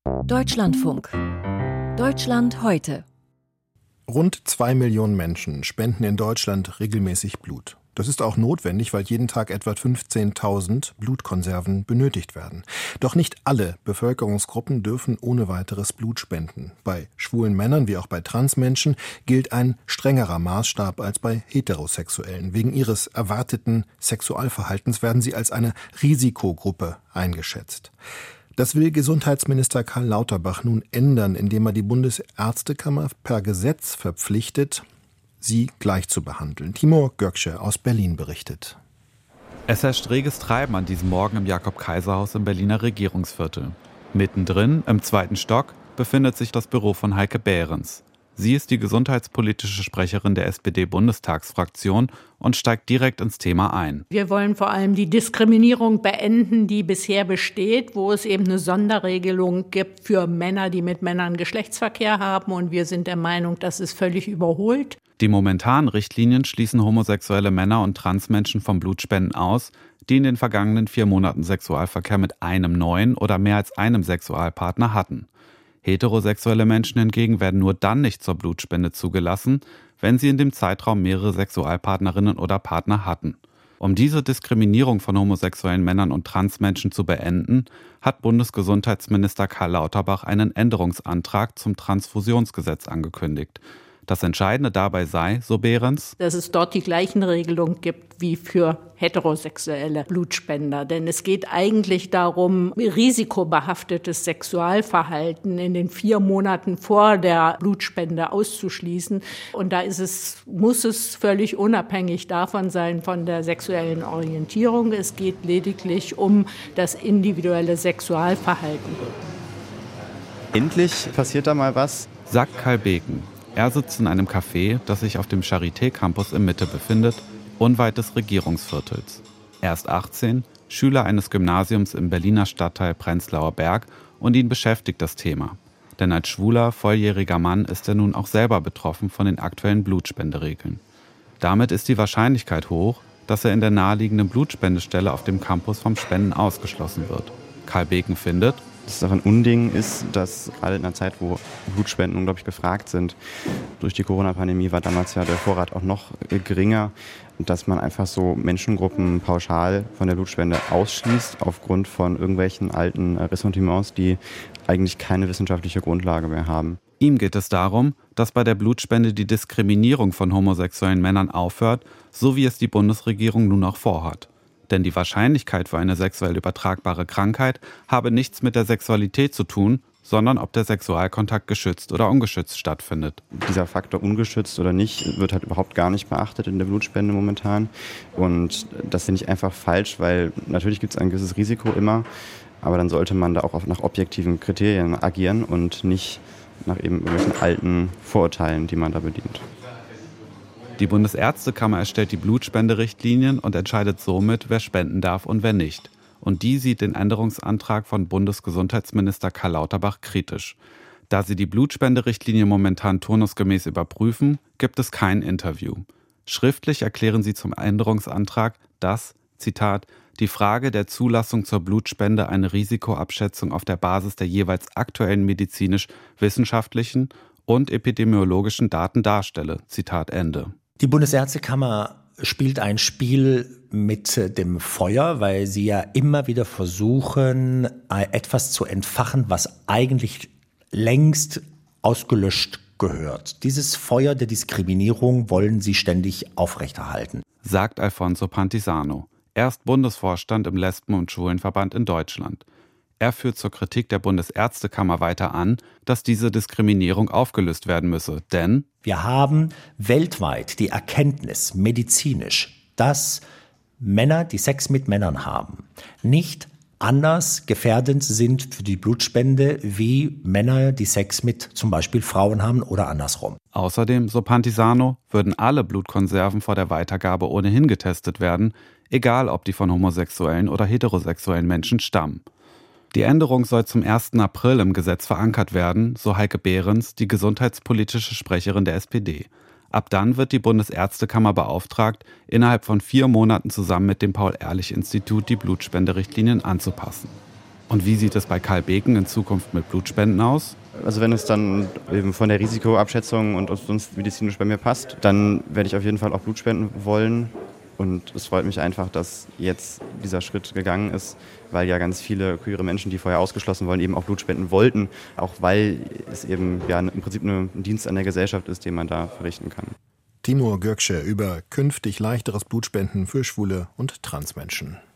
Deutschlandfunk. Deutschland heute. Rund 2 Millionen Menschen spenden in Deutschland regelmäßig Blut. Das ist auch notwendig, weil jeden Tag etwa 15.000 Blutkonserven benötigt werden. Doch nicht alle Bevölkerungsgruppen dürfen ohne weiteres Blut spenden. Bei schwulen Männern wie auch bei Transmenschen gilt ein strengerer Maßstab als bei Heterosexuellen. Wegen ihres erwarteten Sexualverhaltens werden sie als eine Risikogruppe eingeschätzt. Das will Gesundheitsminister Karl Lauterbach nun ändern, indem er die Bundesärztekammer per Gesetz verpflichtet, sie gleich zu behandeln. Timur Gökçe aus Berlin berichtet. Es herrscht reges Treiben an diesem Morgen im Jakob-Kaiser-Haus im Berliner Regierungsviertel. Mittendrin, im 2. Stock, befindet sich das Büro von Heike Behrens. Sie ist die gesundheitspolitische Sprecherin der SPD-Bundestagsfraktion und steigt direkt ins Thema ein. Wir wollen vor allem die Diskriminierung beenden, die bisher besteht, wo es eben eine Sonderregelung gibt für Männer, die mit Männern Geschlechtsverkehr haben. Und wir sind der Meinung, das ist völlig überholt. Die momentanen Richtlinien schließen homosexuelle Männer und Transmenschen vom Blutspenden aus, die in den vergangenen 4 Monaten Sexualverkehr mit einem neuen oder mehr als einem Sexualpartner hatten. Heterosexuelle Menschen hingegen werden nur dann nicht zur Blutspende zugelassen, wenn sie in dem Zeitraum mehrere Sexualpartnerinnen oder Partner hatten. Um diese Diskriminierung von homosexuellen Männern und Transmenschen zu beenden, hat Bundesgesundheitsminister Karl Lauterbach einen Änderungsantrag zum Transfusionsgesetz angekündigt. Das Entscheidende dabei sei, so Behrens, dass es dort die gleichen Regelungen gibt wie für heterosexuelle Blutspender. Denn es geht eigentlich darum, risikobehaftetes Sexualverhalten in den 4 Monaten vor der Blutspende auszuschließen. Und da muss es völlig unabhängig davon sein, von der sexuellen Orientierung. Es geht lediglich um das individuelle Sexualverhalten. Endlich passiert da mal was, sagt Karl Beken. Er sitzt in einem Café, das sich auf dem Charité-Campus in Mitte befindet, unweit des Regierungsviertels. Er ist 18, Schüler eines Gymnasiums im Berliner Stadtteil Prenzlauer Berg und ihn beschäftigt das Thema. Denn als schwuler, volljähriger Mann ist er nun auch selber betroffen von den aktuellen Blutspenderegeln. Damit ist die Wahrscheinlichkeit hoch, dass er in der naheliegenden Blutspendestelle auf dem Campus vom Spenden ausgeschlossen wird. Karl Beken findet, dass es auch ein Unding ist, dass gerade in einer Zeit, wo Blutspenden unglaublich gefragt sind, durch die Corona-Pandemie war damals ja der Vorrat auch noch geringer, dass man einfach so Menschengruppen pauschal von der Blutspende ausschließt, aufgrund von irgendwelchen alten Ressentiments, die eigentlich keine wissenschaftliche Grundlage mehr haben. Ihm geht es darum, dass bei der Blutspende die Diskriminierung von homosexuellen Männern aufhört, so wie es die Bundesregierung nun auch vorhat. Denn die Wahrscheinlichkeit für eine sexuell übertragbare Krankheit habe nichts mit der Sexualität zu tun, sondern ob der Sexualkontakt geschützt oder ungeschützt stattfindet. Dieser Faktor ungeschützt oder nicht wird halt überhaupt gar nicht beachtet in der Blutspende momentan. Und das finde ich einfach falsch, weil natürlich gibt es ein gewisses Risiko immer, aber dann sollte man da auch nach objektiven Kriterien agieren und nicht nach eben irgendwelchen alten Vorurteilen, die man da bedient. Die Bundesärztekammer erstellt die Blutspenderichtlinien und entscheidet somit, wer spenden darf und wer nicht. Und die sieht den Änderungsantrag von Bundesgesundheitsminister Karl Lauterbach kritisch. Da sie die Blutspenderichtlinie momentan turnusgemäß überprüfen, gibt es kein Interview. Schriftlich erklären sie zum Änderungsantrag, dass, Zitat, die Frage der Zulassung zur Blutspende eine Risikoabschätzung auf der Basis der jeweils aktuellen medizinisch-wissenschaftlichen und epidemiologischen Daten darstelle. Zitat Ende. Die Bundesärztekammer spielt ein Spiel mit dem Feuer, weil sie ja immer wieder versuchen, etwas zu entfachen, was eigentlich längst ausgelöscht gehört. Dieses Feuer der Diskriminierung wollen sie ständig aufrechterhalten, sagt Alfonso Pantisano. Er ist Bundesvorstand im Lesben- und Schwulenverband in Deutschland. Er führt zur Kritik der Bundesärztekammer weiter an, dass diese Diskriminierung aufgelöst werden müsse, denn wir haben weltweit die Erkenntnis, medizinisch, dass Männer, die Sex mit Männern haben, nicht anders gefährdend sind für die Blutspende wie Männer, die Sex mit zum Beispiel Frauen haben oder andersrum. Außerdem, so Pantisano, würden alle Blutkonserven vor der Weitergabe ohnehin getestet werden, egal ob die von homosexuellen oder heterosexuellen Menschen stammen. Die Änderung soll zum 1. April im Gesetz verankert werden, so Heike Behrens, die gesundheitspolitische Sprecherin der SPD. Ab dann wird die Bundesärztekammer beauftragt, innerhalb von 4 Monaten zusammen mit dem Paul-Ehrlich-Institut die Blutspenderichtlinien anzupassen. Und wie sieht es bei Karl Beken in Zukunft mit Blutspenden aus? Also wenn es dann eben von der Risikoabschätzung und sonst medizinisch bei mir passt, dann werde ich auf jeden Fall auch Blut spenden wollen. Und es freut mich einfach, dass jetzt dieser Schritt gegangen ist, weil ja ganz viele queere Menschen, die vorher ausgeschlossen waren, eben auch Blut spenden wollten. Auch weil es eben ja im Prinzip ein Dienst an der Gesellschaft ist, den man da verrichten kann. Timur Gökçe über künftig leichteres Blutspenden für Schwule und Transmenschen.